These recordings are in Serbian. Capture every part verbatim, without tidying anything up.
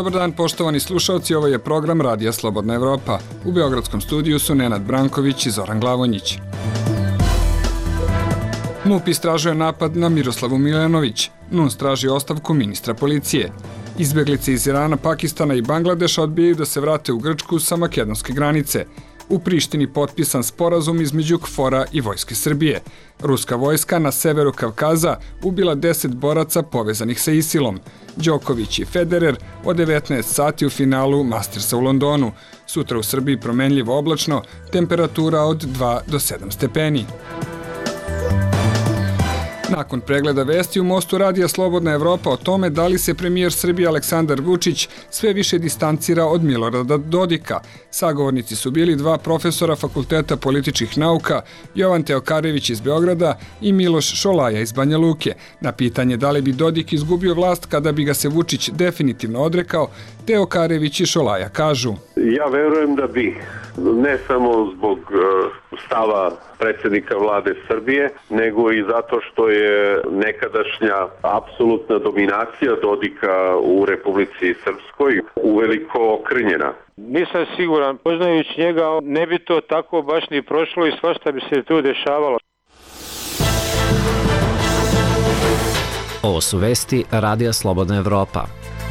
Dobar dan poštovani slušalci, ovo je program Radija Slobodna Evropa. U beogradskom studiju su Nenad Branković i Zoran Glavonjić. MUP istražuje napad na Miroslavu Milenović. NUNS traži ostavku ministra policije. Izbeglice iz Irana, Pakistana i Bangladeša odbijaju da se vrate u Grčku sa makedonske granice. U Prištini potpisan sporazum između KFOR-a i Vojske Srbije. Ruska vojska na severu Kavkaza ubila deset boraca povezanih sa Isilom. Đoković i Federer od devetnaest sati u finalu Mastersa u Londonu. Sutra u Srbiji promenljivo oblačno, temperatura od dva do sedam stepeni. Nakon pregleda vesti u Mostu Radija Slobodna Evropa o tome da li se premijer Srbije Aleksandar Vučić sve više distancira od Milorada Dodika. Sagovornici su bili dva profesora Fakulteta političkih nauka, Jovan Teokarević iz Beograda i Miloš Šolaja iz Banja Luke. Na pitanje da li bi Dodik izgubio vlast kada bi ga se Vučić definitivno odrekao, Teokarević i Šolaja kažu: Ja verujem da bi, ne samo zbog stava predsjednika vlade Srbije, nego i zato što je nekadašnja apsolutna dominacija Dodika u Republici Srpskoj uveliko okrnjena. Nisam siguran, poznajući njega, ne bi to tako baš ni prošlo i svašta bi se tu dešavalo. Ovo su vesti Radija Slobodna Evropa.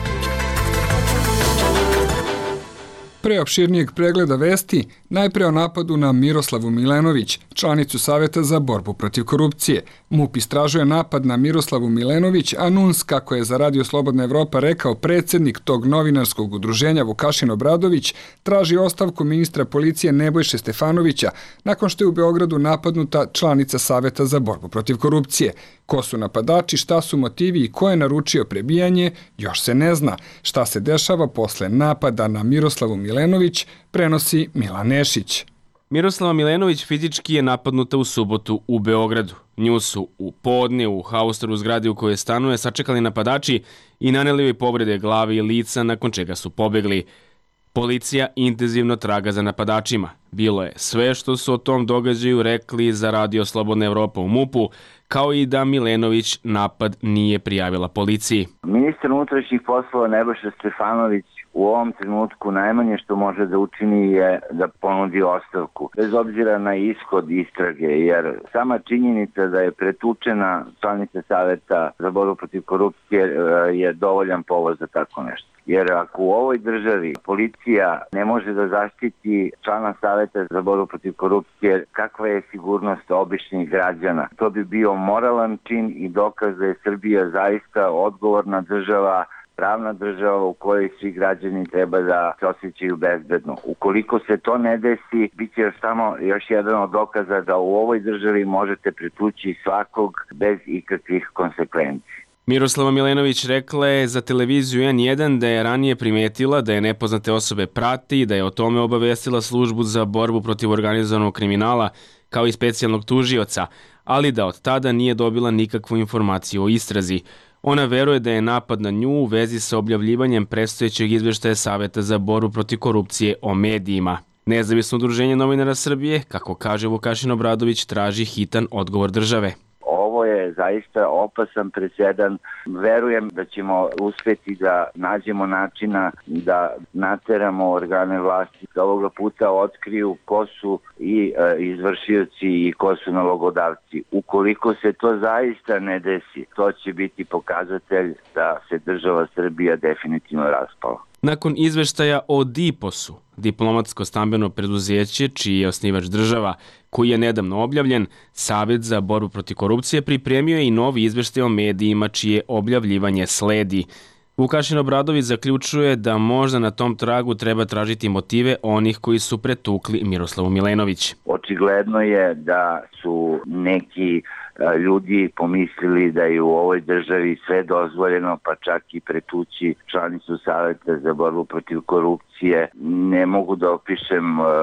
Pre opširnijeg pregleda vesti, najpre o napadu na Miroslavu Milenović, članicu Saveta za borbu protiv korupcije. MUP istražuje napad na Miroslavu Milenović, a NUNS, kako je za Radio Slobodna Evropa rekao predsjednik tog novinarskog udruženja Vukašin Obradović, traži ostavku ministra policije Nebojše Stefanovića nakon što je u Beogradu napadnuta članica Saveta za borbu protiv korupcije. Ko su napadači, šta su motivi i ko je naručio prebijanje, još se ne zna. Šta se dešava posle napada na Miroslavu Milenović, prenosi Milan Nešić. Miroslava Milenović fizički je napadnuta u subotu u Beogradu. Nju su u podne u haustoru zgradi u kojoj stanuje sačekali napadači i naneli joj povrede glave i lica, nakon čega su pobegli. Policija intenzivno traga za napadačima. Bilo je sve što su o tom događaju rekli za Radio Slobodna Evropa u MUP-u, kao i da Milenović napad nije prijavila policiji. Ministar unutrašnjih poslova Nebojša Stefanović u ovom trenutku najmanje što može da učini je da ponudi ostavku, bez obzira na ishod istrage, jer sama činjenica da je pretučena članica Saveta za borbu protiv korupcije je dovoljan povod za tako nešto. Jer ako u ovoj državi policija ne može da zaštiti člana Saveta za borbu protiv korupcije, kakva je sigurnost običnih građana? To bi bio moralan čin i dokaz da je Srbija zaista odgovorna država, pravna država u kojoj svi građani treba da se osjećaju bezbedno. Ukoliko se to ne desi, bit će još samo još jedan od dokaza da u ovoj državi možete pretući svakog bez ikakvih konsekvenci. Miroslava Milenović rekla je za televiziju N jedan da je ranije primetila da je nepoznate osobe prati i da je o tome obavestila službu za borbu protiv organizovanog kriminala kao i specijalnog tužioca, ali da od tada nije dobila nikakvu informaciju o istrazi. Ona veruje da je napad na nju u vezi sa objavljivanjem predstojećeg izveštaja Saveta za borbu protiv korupcije o medijima. Nezavisno udruženje novinara Srbije, kako kaže Vukašin Obradović, traži hitan odgovor države. Ovo je zaista opasan presedan. Verujem da ćemo uspeti da nađemo načina da nateramo organe vlasti da ovoga puta otkriju ko su i e, izvršioci i ko su nalogodavci. Ukoliko se to zaista ne desi, to će biti pokazatelj da se država Srbija definitivno raspala. Nakon izveštaja o DIPOS-u, diplomatsko stambeno preduzeće, čiji je osnivač država, koji je nedavno objavljen, Savet za borbu protiv korupcije pripremio je i novi izveštaj o medijima čije objavljivanje sledi. Vukašin Obradović zaključuje da možda na tom tragu treba tražiti motive onih koji su pretukli Miroslavu Milenović. Očigledno je da su neki ljudi pomislili da je u ovoj državi sve dozvoljeno, pa čak i pretući članicu Saveta za borbu protiv korupcije. Ne mogu da opišem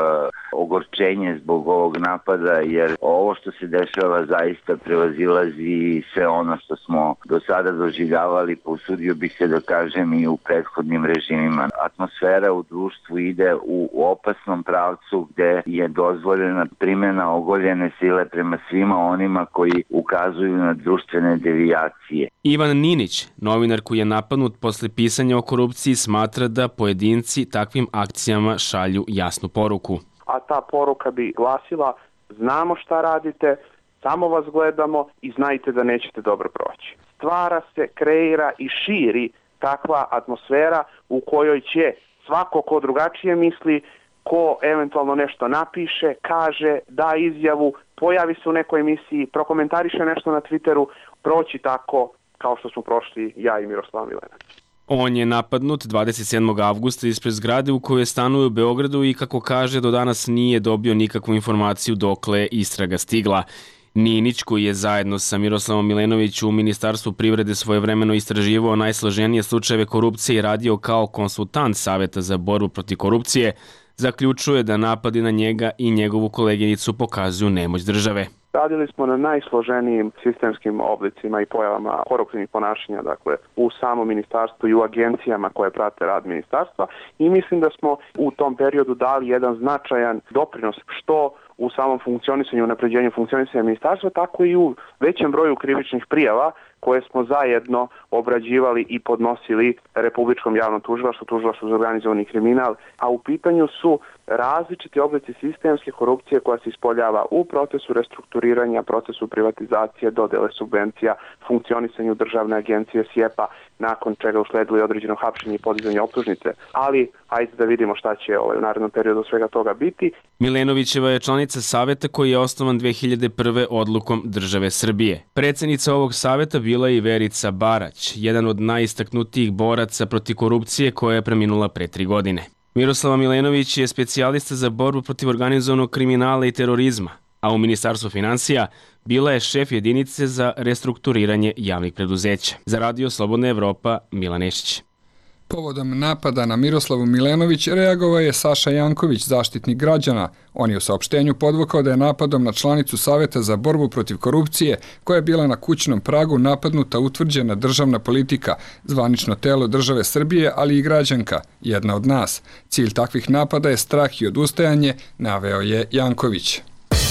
ogorčenje zbog ovog napada, jer ovo što se dešava zaista prevazilazi sve ono što smo do sada doživljavali, posudio bih se da kažem i u prethodnim režimima. Atmosfera u društvu ide u opasnom pravcu gde je dozvoljena primjena ogoljene sile prema svima onima koji ukazuju na društvene devijacije. Ivan Ninić, novinar koji je napadnut posle pisanja o korupciji, smatra da pojedinci takvim akcijama šalju jasnu poruku. A ta poruka bi glasila: znamo šta radite, samo vas gledamo i znajte da nećete dobro proći. Stvara se, kreira i širi takva atmosfera u kojoj će svako ko drugačije misli, ko eventualno nešto napiše, kaže, da izjavu, pojavi se u nekoj emisiji, prokomentariše nešto na Twitteru, proći tako kao što smo prošli ja i Miroslav Milenović. On je napadnut dvadeset sedmog avgusta ispred zgrade u kojoj stanuje u Beogradu i, kako kaže, do danas nije dobio nikakvu informaciju dokle je istraga stigla. Ninić, koji je zajedno sa Miroslavom Milenoviću u Ministarstvu privrede svojevremeno istraživao najsloženije slučajeve korupcije i radio kao konsultant Saveta za borbu protiv korupcije, zaključuje da napadi na njega i njegovu koleginicu pokazuju nemoć države. Radili smo na najsloženijim sistemskim oblicima i pojavama koruptivnih ponašanja, dakle, u samom ministarstvu i u agencijama koje prate rad ministarstva, i mislim da smo u tom periodu dali jedan značajan doprinos što u samom funkcionisanju, unapređenju funkcionisanja ministarstva, tako i u većem broju krivičnih prijava koje smo zajedno obrađivali i podnosili Republičkom javnom tužilaštvu, tužilaštvu za organizovani kriminal, a u pitanju su različiti oblici sistemske korupcije koja se ispoljava u procesu restrukturiranja, procesu privatizacije, dodele subvencija, funkcionisanju državne agencije S I E P-a, nakon čega usledilo i određeno hapšenje i podizanje optužnice. Ali hajde da vidimo šta će ovaj u narednom periodu svega toga biti. Milenovićeva je članica saveta koji je osnovan dve hiljade prve odlukom države Srbije. Predsednica ovog saveta bila je i Verica Barać, jedan od najistaknutijih boraca protiv korupcije koja je preminula pre tri godine. Miroslava Milenović je specijalista za borbu protiv organizovanog kriminala i terorizma, a u Ministarstvu finansija bila je šef jedinice za restrukturiranje javnih preduzeća. Za Radio Slobodna Evropa, Milan Nešić. Povodom napada na Miroslavu Milenović reagovao je Saša Janković, zaštitnik građana. On je u saopštenju podvukao da je napadom na članicu Saveta za borbu protiv korupcije, koja je bila na kućnom pragu, napadnuta utvrđena državna politika, zvanično telo države Srbije, ali i građanka, jedna od nas. Cilj takvih napada je strah i odustajanje, naveo je Janković.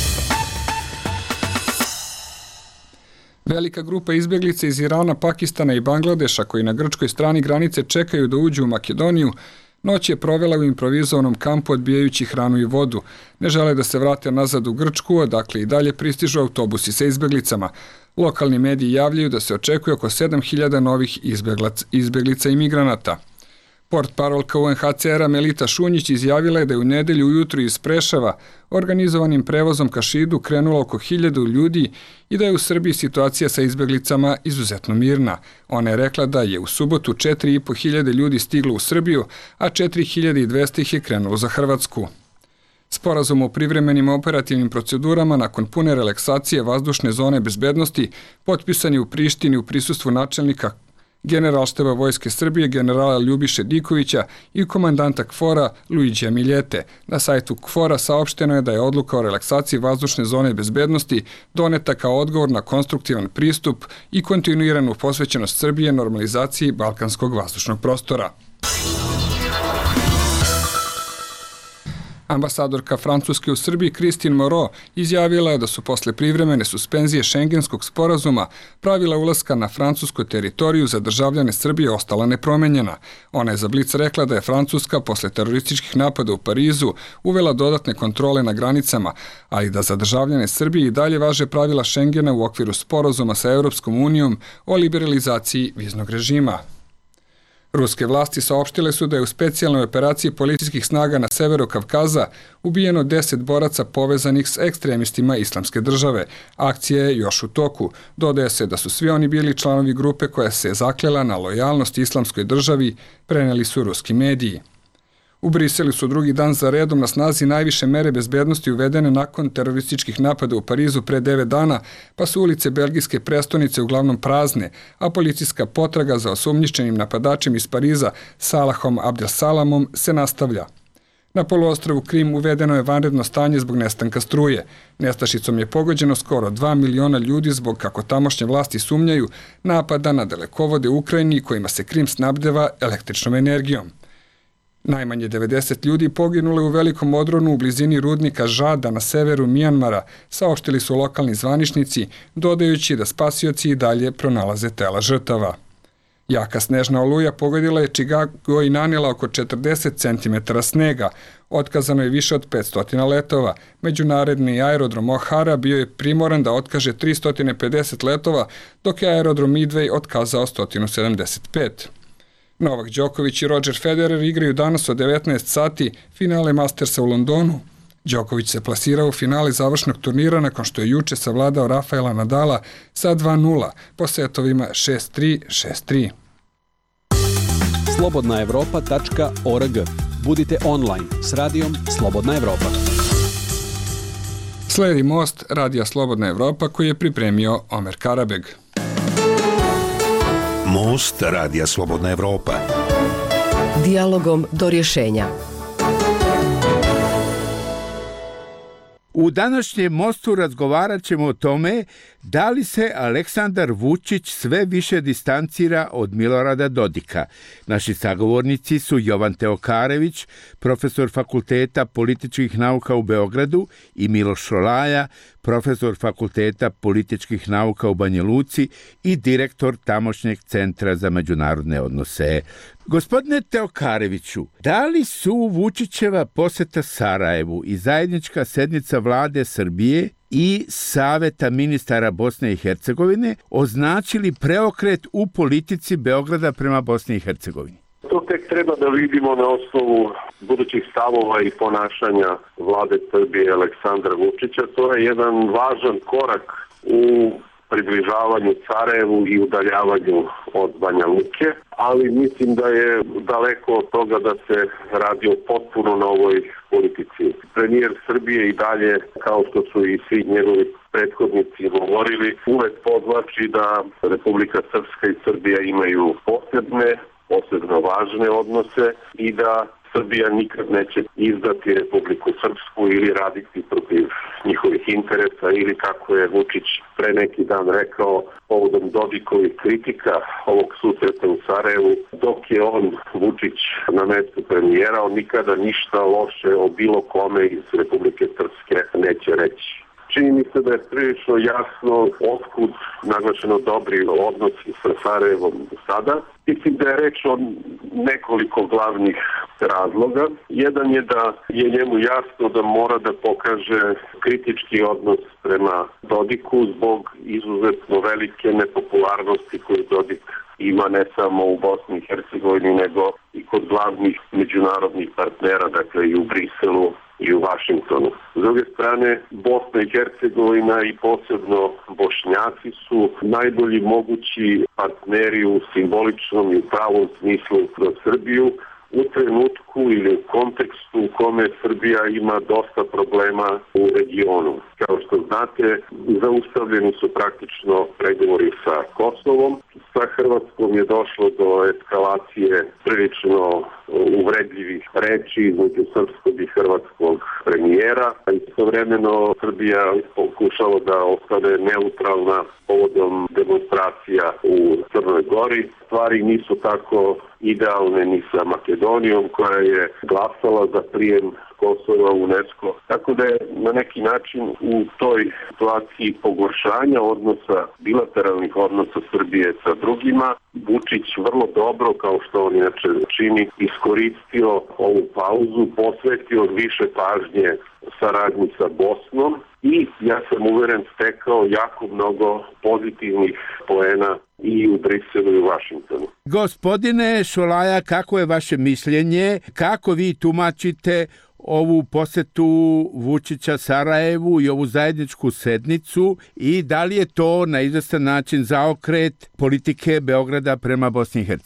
Velika grupa izbjeglica iz Irana, Pakistana i Bangladeša koji na grčkoj strani granice čekaju da uđu u Makedoniju, noć je provela u improvizovanom kampu odbijajući hranu i vodu. Ne žele da se vrate nazad u Grčku, odakle i dalje pristižu autobusi sa izbjeglicama. Lokalni mediji javljaju da se očekuje oko sedam hiljada novih izbjeglica i migranata. Portparolka U N H C R-a Melita Šunjić izjavila je da je u nedelju ujutru iz Preševa organizovanim prevozom ka Šidu krenulo oko hiljadu ljudi i da je u Srbiji situacija sa izbjeglicama izuzetno mirna. Ona je rekla da je u subotu četiri i po hiljade ljudi stiglo u Srbiju, a četiri hiljade dvesta ih je krenulo za Hrvatsku. Sporazum o privremenim operativnim procedurama nakon pune relaksacije vazdušne zone bezbednosti potpisan je u Prištini u prisustvu načelnika Generalštaba Vojske Srbije generala Ljubiše Dikovića i komandanta KFOR-a Luiđija Miljete. Na sajtu KFOR-a saopšteno je da je odluka o relaksaciji vazdušne zone bezbednosti doneta kao odgovor na konstruktivan pristup i kontinuiranu posvećenost Srbije normalizaciji balkanskog vazdušnog prostora. Ambasadorka Francuske u Srbiji Christine Moreau izjavila je da su posle privremene suspenzije Šengenskog sporazuma pravila ulaska na francusku teritoriju za državljane Srbije ostala nepromenjena. Ona je za Blic rekla da je Francuska posle terorističkih napada u Parizu uvela dodatne kontrole na granicama, ali da za državljane Srbije i dalje važe pravila Šengena u okviru sporazuma sa Europskom unijom o liberalizaciji viznog režima. Ruske vlasti saopštile su da je u specijalnoj operaciji policijskih snaga na severu Kavkaza ubijeno deset boraca povezanih s ekstremistima Islamske države. Akcija je još u toku. Dodaje se da su svi oni bili članovi grupe koja se zaklela na lojalnost Islamskoj državi, preneli su ruski mediji. U Briselu su drugi dan za redom na snazi najviše mere bezbednosti uvedene nakon terorističkih napada u Parizu pre devet dana, pa su ulice belgijske prestonice uglavnom prazne, a policijska potraga za osumnjičenim napadačem iz Pariza Salahom Abdesalamom se nastavlja. Na poluostrvu Krim uvedeno je vanredno stanje zbog nestanka struje. Nestašicom je pogođeno skoro dva miliona ljudi zbog, kako tamošnje vlasti sumnjaju, napada na dalekovode u Ukrajini kojima se Krim snabdeva električnom energijom. Najmanje devedeset ljudi poginule u velikom odronu u blizini rudnika Žada na severu Mijanmara, saopštili su lokalni zvaničnici, dodajući da spasioci i dalje pronalaze tela žrtava. Jaka snežna oluja pogodila je Chicago i nanijela oko četrdeset centimetara snega. Otkazano je više od petsto letova. Međunarodni aerodrom O'Hara bio je primoran da otkaže tristo pedeset letova, dok je aerodrom Midway otkazao sto sedamdeset pet. Novak Đoković i Roger Federer igraju danas od devetnaest sati finale Mastersa u Londonu. Đoković se plasirao u finale završnog turnira nakon što je juče savladao Rafaela Nadala sa dva nula po setovima šest tri šest tri. slobodna evropa tačka org. Budite online s radijom Slobodna Evropa. Sledi Most, radija Slobodna Evropa, koji je pripremio Omer Karabeg. Most, radija Slobodna Evropa. Dijalogom do rješenja. U današnjem Mostu razgovarat ćemo o tome da li se Aleksandar Vučić sve više distancira od Milorada Dodika. Naši sagovornici su Jovan Teokarević, profesor Fakulteta političkih nauka u Beogradu, i Miloš Šolaja, profesor Fakulteta političkih nauka u Banja Luci i direktor tamošnjeg Centra za međunarodne odnose. Gospodine Teokareviću, da li su Vučićeva poseta Sarajevu i zajednička sednica vlade Srbije i Saveta ministara Bosne i Hercegovine označili preokret u politici Beograda prema Bosni i Hercegovini? To tek treba da vidimo na osnovu budućih stavova i ponašanja vlade Srbije Aleksandra Vučića. To je jedan važan korak u približavanju Sarajevu i udaljavanju od Banja Luke, ali mislim da je daleko od toga da se radi o potpuno novoj politici. Premijer Srbije i dalje, kao što su i svi njegovi prethodnici govorili, uvek podvlači da Republika Srpska i Srbija imaju posebne, posebno važne odnose i da Srbija nikad neće izdati Republiku Srpsku ili raditi protiv njihovih interesa, ili kako je Vučić pre neki dan rekao povodom Dodikovih kritika ovog susreta u Sarajevu, dok je on, Vučić, na mestu premijera, on nikada ništa loše o bilo kome iz Republike Srpske neće reći. Čini mi se da je prilično jasno otkud naglašeno dobri odnosi sa Sarajevom sada. Mislim da je reč o nekoliko glavnih razloga. Jedan je da je njemu jasno da mora da pokaže kritički odnos prema Dodiku zbog izuzetno velike nepopularnosti koju Dodik ima ne samo u Bosni i Hercegovini, nego i kod glavnih međunarodnih partnera, dakle i u Briselu i u Vašingtonu. S druge strane, Bosna i Hercegovina i posebno Bošnjaci su najbolji mogući partneri u simboličnom i u pravom smislu za Srbiju u trenutku ili u kontekstu u kome Srbija ima dosta problema u regionu. Kao što znate, zaustavljeni su praktično pregovori sa Kosovom. Sa Hrvatskom je došlo do eskalacije prilično uvredljivih reči između srpskog i hrvatskog premijera. Istovremeno Srbija pokušala da ostane neutralna povodom demonstracija u Crnoj Gori. Stvari nisu tako idealne ni sa Makedonijom, koja je glasala za prijem Kosova u UNESCO. Tako da je na neki način u toj situaciji pogoršanja odnosa, bilateralnih odnosa Srbije sa drugima, Vučić vrlo dobro, kao što on inače čini, iskoristio ovu pauzu, posvetio više pažnje saradnji sa Bosnom i, ja sam uveren, stekao jako mnogo pozitivnih poena i u Briselu i u Vašingtonu. Gospodine Šolaja, kako je vaše mišljenje? Kako vi tumačite ovu posetu Vučića Sarajevu i ovu zajedničku sednicu i da li je to na izvestan način zaokret politike Beograda prema Bosni i Hercegovini?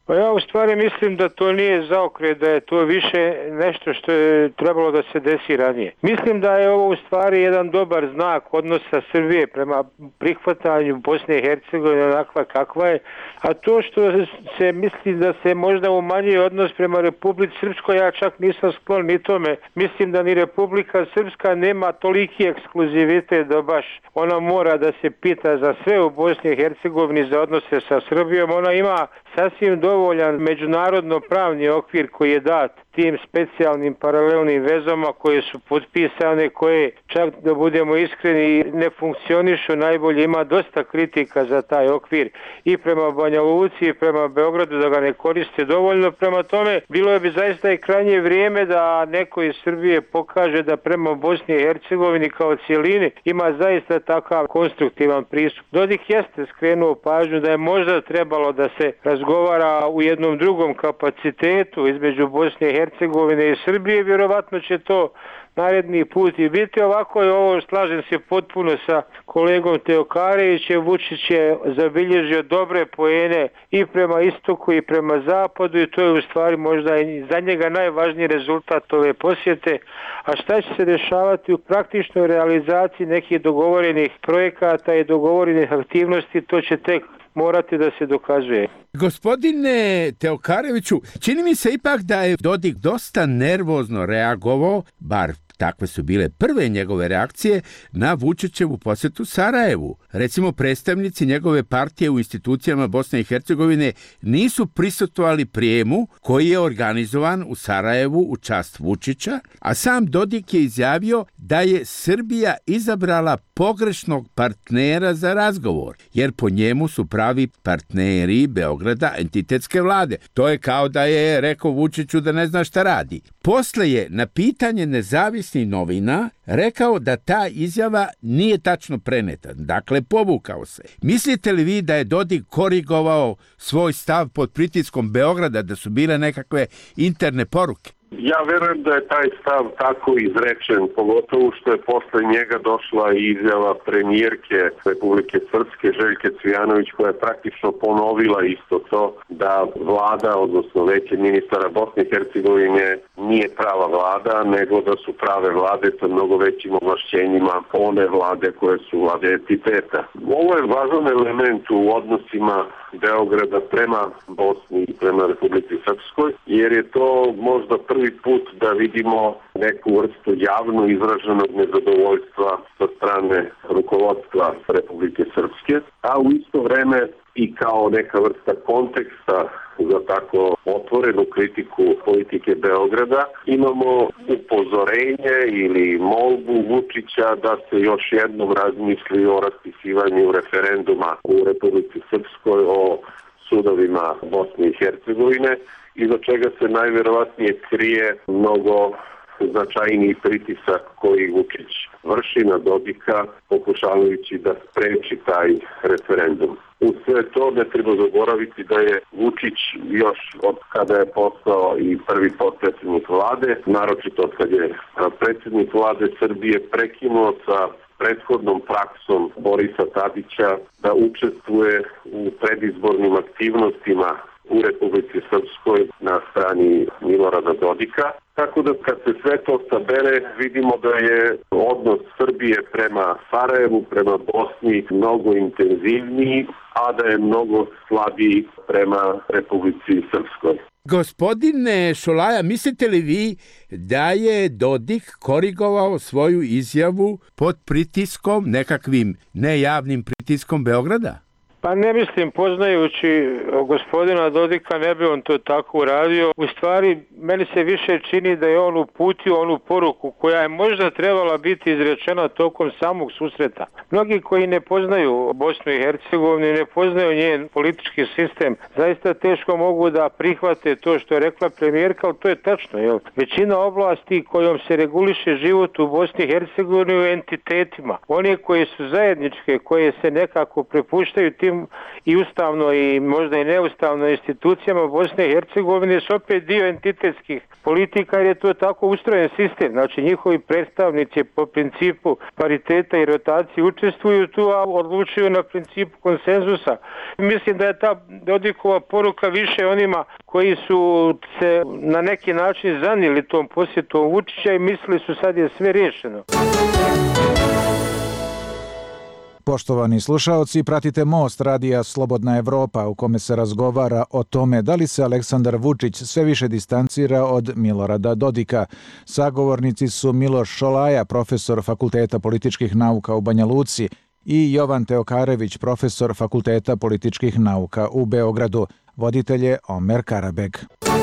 Pa ja u stvari mislim da to nije zaokret, da je to više nešto što je trebalo da se desi ranije. Mislim da je ovo u stvari jedan dobar znak odnosa Srbije prema prihvatanju Bosne i Hercegovine onakva kakva je, a to što se misli da se možda umanjuje odnos prema Republici Srpskoj, ja čak nisam sklon ni tome. Mislim da ni Republika Srpska nema toliki ekskluzivitet da baš ona mora da se pita za sve u Bosni i Hercegovini za odnose sa Srbijom. Ona ima sasvim dovoljan međunarodno pravni okvir koji je dat tim specijalnim paralelnim vezama koje su potpisane, koje čak da budemo iskreni ne funkcionišu najbolje. Ima dosta kritika za taj okvir i prema Banja Luci i prema Beogradu da ga ne koriste dovoljno. Prema tome bilo je bi zaista i krajnje vrijeme da neko iz Srbije pokaže da prema Bosni i Hercegovini kao cijelini ima zaista takav konstruktivan pristup. Dodik jeste skrenuo pažnju da je možda trebalo da se razgovara u jednom drugom kapacitetu između Bosne i Hercegovine i Srbije. Vjerovatno će to naredni put i biti. Ovako je ovo, slažem se potpuno sa kolegom Teokarevićem, Vučić je zabilježio dobre poene i prema istoku i prema zapadu i to je u stvari možda i za njega najvažniji rezultat ove posjete. A šta će se dešavati u praktičnoj realizaciji nekih dogovorenih projekata i dogovorenih aktivnosti, to će tek morati da se dokazuje. Gospodine Teokareviću, čini mi se ipak da je Dodik dosta nervozno reagovao, bar takve su bile prve njegove reakcije, na Vučićevu posjetu Sarajevu. Recimo, predstavnici njegove partije u institucijama Bosne i Hercegovine nisu prisustvovali prijemu koji je organizovan u Sarajevu u čast Vučića, a sam Dodik je izjavio da je Srbija izabrala pogrešnog partnera za razgovor, jer po njemu su pravi partneri Beograda entitetske vlade. To je kao da je rekao Vučiću da ne zna šta radi. Posle je na pitanje nezavisnih novina rekao da ta izjava nije tačno preneta, dakle povukao se. Mislite li vi da je Dodik korigovao svoj stav pod pritiskom Beograda, da su bile nekakve interne poruke? Ja verujem da je taj stav tako izrečen, pogotovo što je posle njega došla izjava premijerke Republike Srpske Željke Cvijanović, koja je praktično ponovila isto to, da vlada, odnosno veće ministara Bosne i Hercegovine nije prava vlada, nego da su prave vlade sa mnogo većim ovlašćenjima one vlade koje su vlade entiteta. Ovo je važan element u odnosima Beograda prema Bosni i prema Republici Srpskoj, jer je to možda prvi put da vidimo neku vrstu javno izraženog nezadovoljstva sa strane rukovodstva Republike Srpske, a u isto vreme i kao neka vrsta konteksta za tako otvorenu kritiku politike Beograda imamo upozorenje ili molbu Vučića da se još jednom razmisli o raspisivanju referenduma u Republici Srpskoj o sudovima Bosne i Hercegovine, iza čega se najvjerovatnije krije mnogo značajniji pritisak koji Vučić vrši na Dodika, pokušavajući da spreči taj referendum. U sve to ne treba zaboraviti da je Vučić još od kada je postao i prvi potpredsjednik vlade, naročito od kada je predsjednik vlade Srbije, prekinuo sa prethodnom praksom Borisa Tadića da učestvuje u predizbornim aktivnostima u Republici Srpskoj na strani Milorada Dodika. Tako da kad se sve to sabere, vidimo da je odnos Srbije prema Sarajevu, prema Bosni mnogo intenzivniji, a da je mnogo slabiji prema Republici Srpskoj. Gospodine Šolaja, mislite li vi da je Dodik korigovao svoju izjavu pod pritiskom, nekakvim nejavnim pritiskom Beograda? Pa ne mislim, poznajući gospodina Dodika, ne bi on to tako uradio. U stvari, meni se više čini da je on uputio onu poruku koja je možda trebala biti izrečena tokom samog susreta. Mnogi koji ne poznaju Bosnu i Hercegovinu, ne poznaju njen politički sistem, zaista teško mogu da prihvate to što je rekla premijerka, ali to je tačno. Jel? Većina oblasti kojom se reguliše život u Bosni i Hercegovini u entitetima, one koje su zajedničke, koje se nekako prepuštaju tim drugim i ustavno i možda i neustavno institucijama Bosne i Hercegovine su opet dio entitetskih politika jer je to tako ustrojen sistem. Znači njihovi predstavnici po principu pariteta i rotacije učestvuju tu, a odlučuju na principu konsenzusa. Mislim da je ta Dodikova poruka više onima koji su se na neki način zanijeli tom posjetom Vučića i mislili su sad je sve riješeno. Poštovani slušaoci, pratite Most radija Slobodna Evropa u kome se razgovara o tome da li se Aleksandar Vučić sve više distancira od Milorada Dodika. Sagovornici su Miloš Šolaja, profesor Fakulteta političkih nauka u Banja Luci, i Jovan Teokarević, profesor Fakulteta političkih nauka u Beogradu. Voditelj je Omer Karabeg.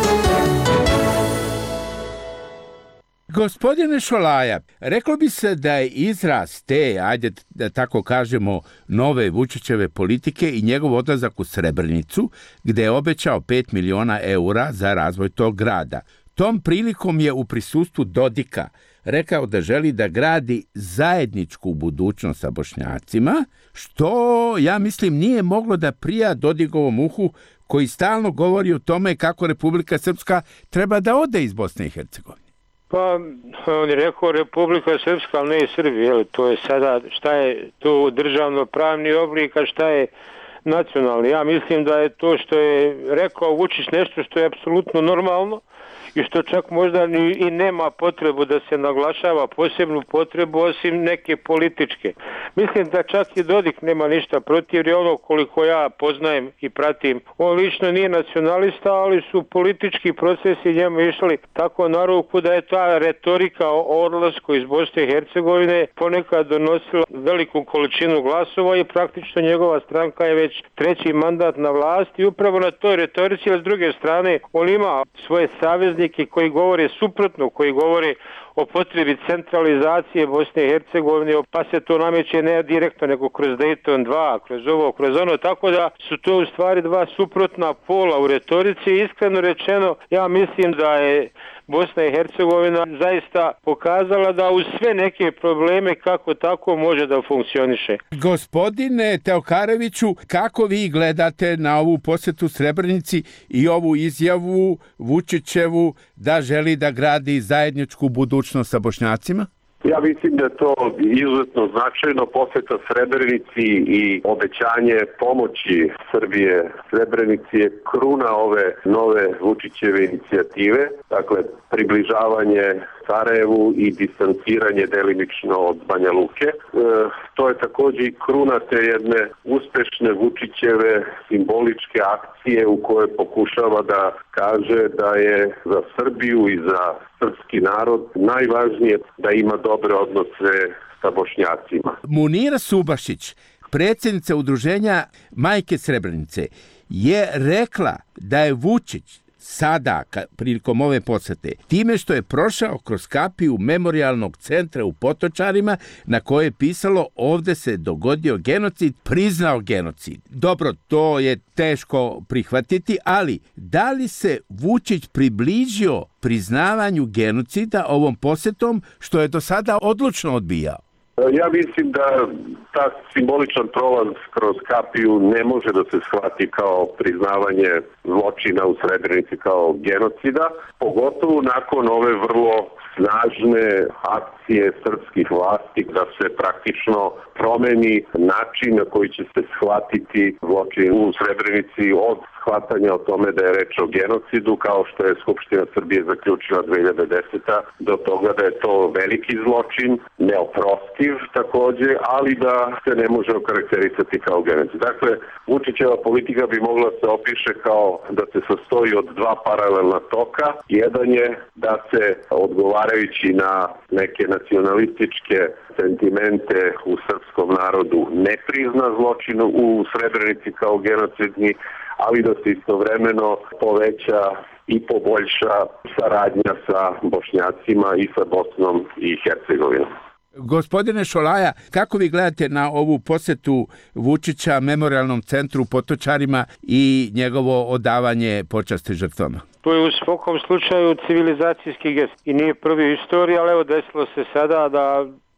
Gospodine Šolaja, reklo bi se da je izraz te, ajde da tako kažemo, nove Vučićeve politike i njegov odlazak u Srebrenicu, gde je obećao pet miliona eura za razvoj tog grada. Tom prilikom je u prisustvu Dodika rekao da želi da gradi zajedničku budućnost sa Bošnjacima, što, ja mislim, nije moglo da prija Dodikovom uhu, koji stalno govori o tome kako Republika Srpska treba da ode iz Bosne i Hercegovine. Pa, on je rekao Republika Srpska, ali ne i Srbija, jel? To je sada, šta je to državno pravni oblik, a šta je nacionalni. Ja mislim da je to što je rekao Vučić nešto što je apsolutno normalno i što čak možda i nema potrebu da se naglašava posebnu potrebu osim neke političke. Mislim da čak i Dodik nema ništa protiv, jer ono koliko ja poznajem i pratim, on lično nije nacionalista, ali su politički procesi njemu išli tako na ruku da je ta retorika o odlasku iz Bosne i Hercegovine ponekad donosila veliku količinu glasova i praktično njegova stranka je već treći mandat na vlasti i upravo na toj retorici, a s druge strane on ima svoje saveznike koji govore suprotno, koji govore o potrebi centralizacije Bosne i Hercegovine, pa se to nameće ne direktno nego kroz Dayton dva, kroz ovo, kroz ono, tako da su to u stvari dva suprotna pola u retorici. Iskreno rečeno, ja mislim da je Bosna i Hercegovina zaista pokazala da uz sve neke probleme kako tako može da funkcioniše. Gospodine Teokareviću, kako vi gledate na ovu posjetu Srebrenici i ovu izjavu Vučićevu da želi da gradi zajedničku budućnost sa Bošnjacima? Ja mislim da je to izuzetno značajno, posjeta Srebrenici i obećanje pomoći Srbije Srebrenici je kruna ove nove Vučićeve inicijative, dakle približavanje Sarajevu i distanciranje delimično od Banja Luke. E, to je također i kruna te jedne uspešne Vučićeve simboličke akcije u kojoj pokušava da kaže da je za Srbiju i za srpski narod najvažnije da ima dobre odnose sa Bošnjacima. Munira Subašić, predsjednica udruženja Majke Srebrenice, je rekla da je Vučić sada, prilikom ove posete, time što je prošao kroz kapiju memorijalnog centra u Potočarima, na koje je pisalo ovde se dogodio genocid, priznao genocid. Dobro, to je teško prihvatiti, ali da li se Vučić približio priznavanju genocida ovom posetom, što je do sada odlučno odbijao? Ja mislim da ta simboličan prolaz kroz kapiju ne može da se shvati kao priznavanje zločina u Srebrenici kao genocida, pogotovo nakon ove vrlo snažne akcije srpskih vlasti da se praktično promeni način na koji će se shvatiti zločin u Srebrenici od shvatanja o tome da je reč o genocidu, kao što je Skupština Srbije zaključila dve hiljade desete. do toga da je to veliki zločin, neoprostiv također, ali da se ne može okarakterisati kao genocid. Dakle, Vučićeva politika bi mogla se opiše kao da se sastoji od dva paralelna toka. Jedan je da se odgovarajući na neke nacionalističke sentimente u srpskom narodu ne prizna zločin u Srebrenici kao genocidni, ali da se istovremeno poveća i poboljša saradnja sa Bošnjacima i sa Bosnom i Hercegovinom. Gospodine Šolaja, kako vi gledate na ovu posjetu Vučića memorijalnom centru u Potočarima i njegovo odavanje počasti žrtvama? To je u svakom slučaju civilizacijski gest i nije prvi u istoriji, ali evo desilo se sada da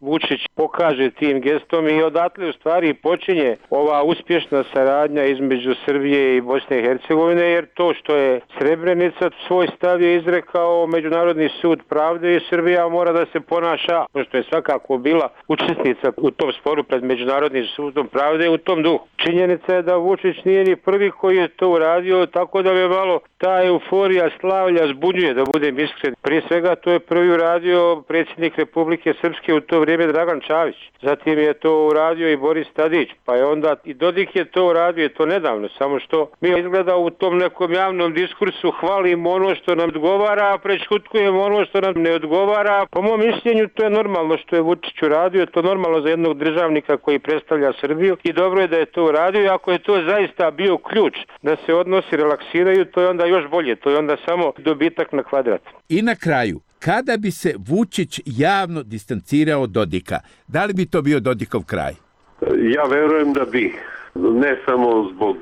Vučić pokaže tim gestom i odatle u stvari počinje ova uspješna saradnja između Srbije i Bosne i Hercegovine, jer to što je Srebrenica svoj stav je izrekao Međunarodni sud pravde i Srbija mora da se ponaša, pošto je svakako bila učesnica u tom sporu pred Međunarodnim sudom pravde u tom duhu. Činjenica je da Vučić nije ni prvi koji je to uradio, tako da me malo ta euforija slavlja zbunjuje, da budem iskren. Prije svega to je prvi uradio predsjednik Republike Srpske u to vrijeme Dragan Čavić. Zatim je to uradio i Boris Tadić, pa je onda i Dodik je to uradio, to nedavno, samo što mi izgleda u tom nekom javnom diskursu hvalimo ono što nam odgovara, a prešutkujemo ono što nam ne odgovara. Po mom mišljenju to je normalno što je Vučić uradio, to je normalno za jednog državnika koji predstavlja Srbiju i dobro je da je to uradio i ako je to zaista bio ključ da se odnosi relaksiraju, to je onda još bolje, to je onda samo dobitak na kvadrat. I na kraju, kada bi se Vučić javno distancirao od Dodika, da li bi to bio Dodikov kraj? Ja verujem da bi. Ne samo zbog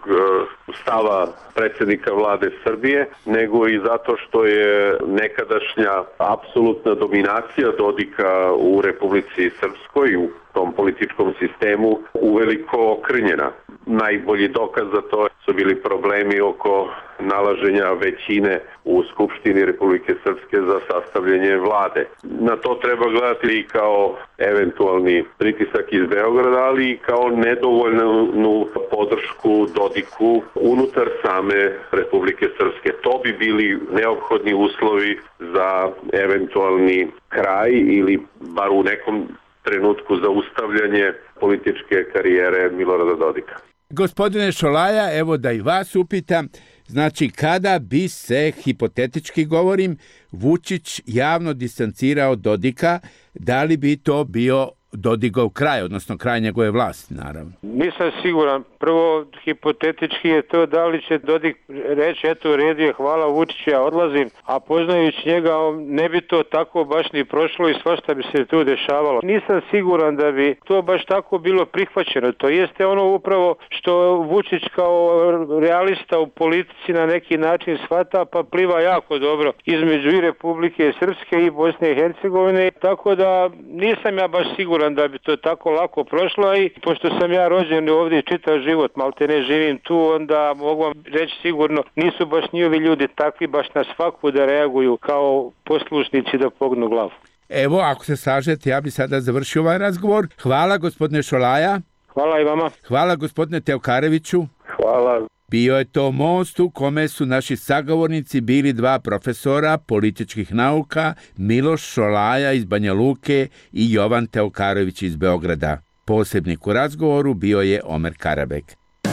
stava predsjednika vlade Srbije, nego i zato što je nekadašnja apsolutna dominacija Dodika u Republici Srpskoj, u tom političkom sistemu, uveliko okrnjena. Najbolji dokaz za to su bili problemi oko nalaženja većine u Skupštini Republike Srpske za sastavljanje vlade. Na to treba gledati i kao eventualni pritisak iz Beograda, ali i kao nedovoljnu podršku Dodiku unutar same Republike Srpske. To bi bili neophodni uslovi za eventualni kraj ili bar u nekom trenutku zaustavljanje političke karijere Milorada Dodika. Gospodine Šolaja, evo da i vas upitam, znači kada bi se, hipotetički govorim, Vučić javno distancirao od Dodika, da li bi to bio Dodigov kraj, odnosno kraj njegove vlasti, naravno? Nisam siguran. Prvo, hipotetički je to da li će Dodik reći, eto, red je, hvala Vučiću, ja odlazim, a poznajući njega, ne bi to tako baš ni prošlo i svašta bi se tu dešavalo. Nisam siguran da bi to baš tako bilo prihvaćeno. To jeste ono upravo što Vučić kao realista u politici na neki način shvata, pa pliva jako dobro između i Republike Srpske i Bosne i Hercegovine, tako da nisam ja baš siguran da bi to tako lako prošlo i pošto sam ja rođen ovdje čitav život, malte ne živim tu, onda mogu vam reći sigurno nisu baš njihovi ljudi takvi baš na svaku da reaguju kao poslušnici da pognu glavu. Evo, ako se slažete, ja bi sada završio ovaj razgovor. Hvala gospodine Šolaja. Hvala i vama. Hvala gospodine Teokareviću. Hvala. Bio je to most u kome su naši sagovornici bili dva profesora političkih nauka, Miloš Šolaja iz Banja Luke i Jovan Teokarević iz Beograda. Posebnik u razgovoru bio je Omer Karabek.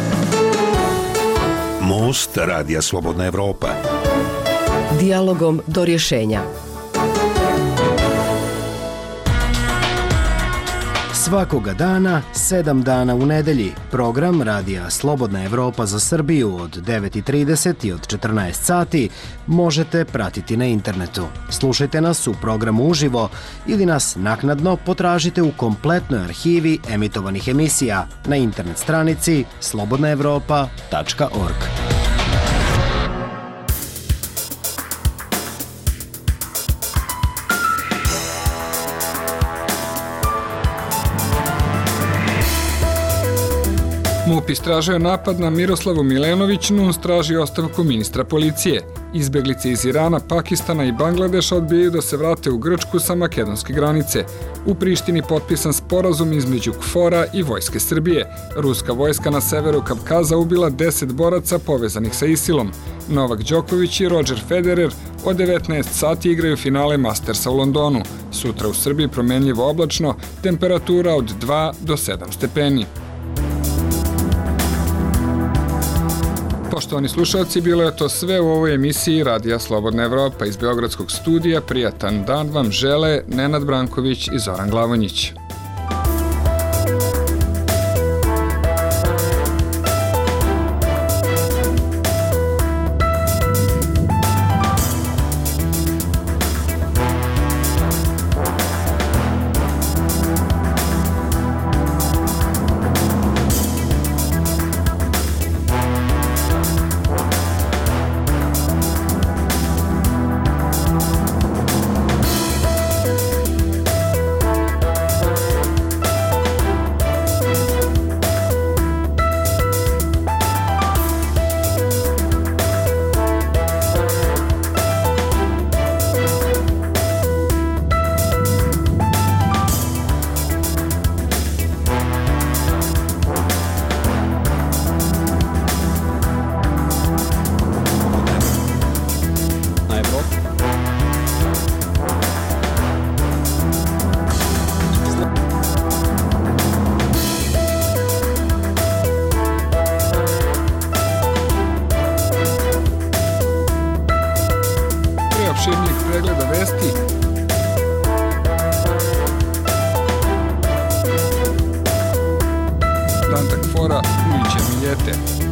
Most Radija Slobodna Evropa. Dijalogom do rješenja. Svakoga dana, sedam dana u nedelji, program Radija Slobodna Evropa za Srbiju od devet i trideset i od četrnaest sati možete pratiti na internetu. Slušajte nas u programu uživo ili nas naknadno potražite u kompletnoj arhivi emitovanih emisija na internet stranici slobodna evropa tačka org. MUP istražuje napad na Miroslavu Milenović, N U S traži ostavku ministra policije. Izbeglice iz Irana, Pakistana i Bangladeša odbijaju da se vrate u Grčku sa makedonske granice. U Prištini potpisan sporazum između KFOR-a i Vojske Srbije. Ruska vojska na severu Kavkaza ubila deset boraca povezanih sa ISIL-om. Novak Đoković i Roger Federer od devetnaest sati igraju finale Mastersa u Londonu. Sutra u Srbiji promenljivo oblačno, temperatura od dva do sedam stepeni. Poštovani slušalci, bilo je to sve u ovoj emisiji Radija Slobodna Evropa. Iz Beogradskog studija prijatan dan vam žele Nenad Branković i Zoran Glavonjić. majstora Miće Miljete.